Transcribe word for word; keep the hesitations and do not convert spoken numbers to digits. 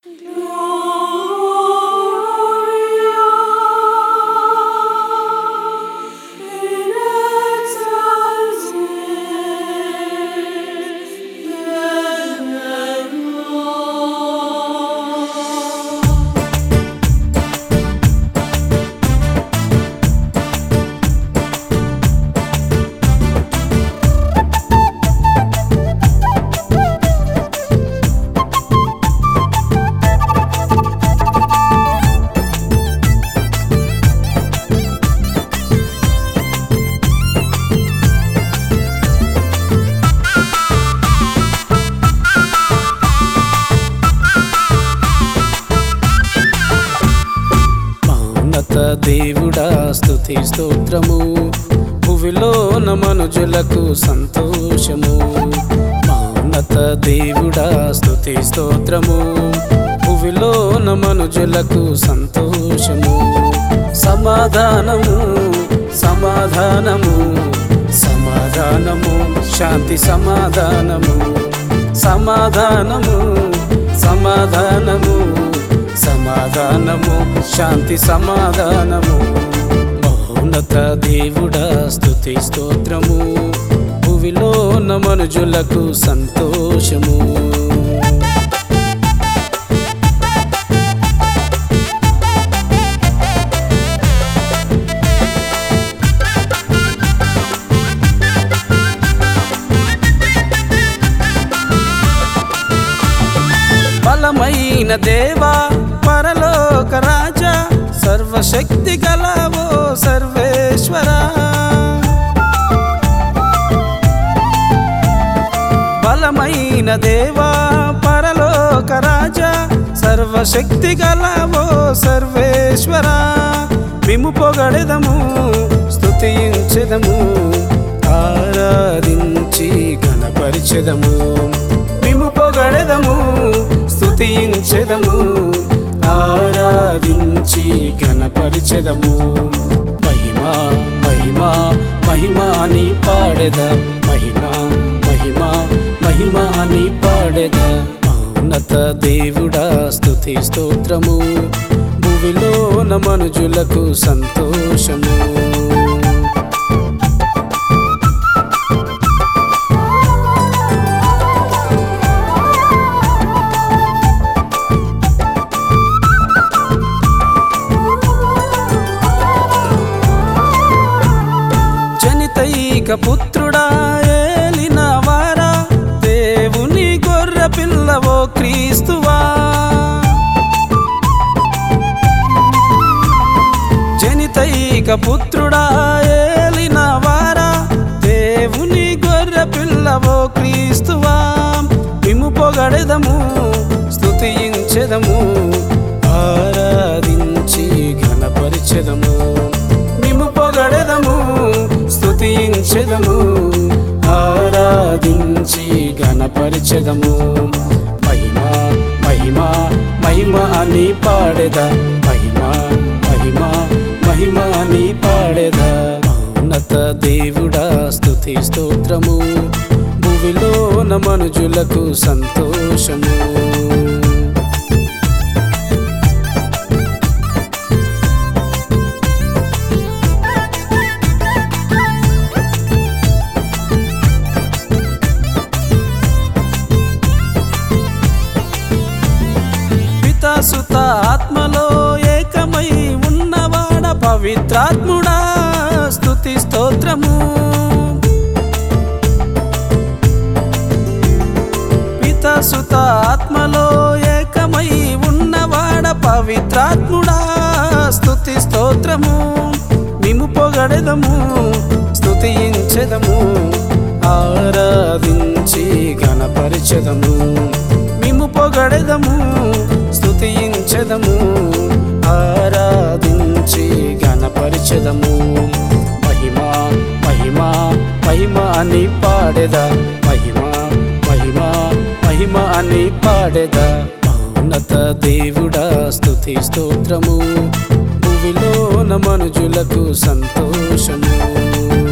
దేవుడా స్తుతి స్తోత్రము, భువిలోన మనుజులకు సంతోషము. మౌనత దేవుడా స్తుతి స్తోత్రము, భువిలోన మనుజులకు సంతోషము. సమాధానము సమాధానము సమాధానము శాంతి సమాధానము సమాధానము సమాధానము సమాధానము శాంతి సమాధానము. మౌనత దేవుడా స్తుతి స్తోత్రము, భువిలోన మనుజులకు సంతోషము. బలమైన దేవా పరలోక రాజా, సర్వశక్తి గలవో సర్వేశ్వరా. బలమైన దేవా పరలోక రాజా, సర్వశక్తి గలవో సర్వేశ్వరా. మిమ్ము పొగడెదము స్తుతించెదము, ఆరాధించి ఘనపరిచెదము. మిమ్ము పొగడెదము స్తుతించెదము, ఆరాధించి ఘనపరిచెదము. మహిమా మహిమా మహిమా నీ పాడెద, మహిమా మహిమా మహిమా నీ పాడెద. మౌనత దేవుడా స్తుతి స్తోత్రము, భువిలోన మనుజులకు సంతోషము. జనితైక పుత్రుడా ఏలిన వారా, దేవుని గొర్రె పిల్లవో క్రీస్తువా. జనితైక పుత్రుడా ఏలిన వారా, దేవుని గొర్రె పిల్లవో క్రీస్తువా. మిమ్ము పొగడెదము స్తుతించెదము, ఆరాధించి ఘనపరిచెదము. మిమ్ము పొగడెదము స్తుతించెదము, ఆరాధించి ఘనపరిచెదము. మహిమా మహిమా మహిమా అని పాడెద, మహిమా మహిమా మహిమా అని పాడెద. మౌనత దేవుడా స్తుతి స్తోత్రము, భువిలోన మనుజులకు సంతోషము. సుత ఆత్మలో ఏకమై ఉన్నవాడ పవిత్రాత్ముడా స్తుతి స్తోత్రము. పితా సుత ఆత్మలో ఏకమై ఉన్నవాడ పవిత్రాత్ముడా స్తుతి స్తోత్రము. మిమ్ము పొగడెదము స్తుతించెదము, ఆరాధించి ఘనపరిచెదము. మిమ్ము పొగడెదము స్తుతించెదము, ఆరాధించి ఘనపరిచెదము. మహిమా మహిమా మహిమా అని పాడెద, మహిమా మహిమా మహిమా అని పాడెద. మౌనత దేవుడా స్తుతి స్తోత్రము, భువిలోన మనుజులకు సంతోషము.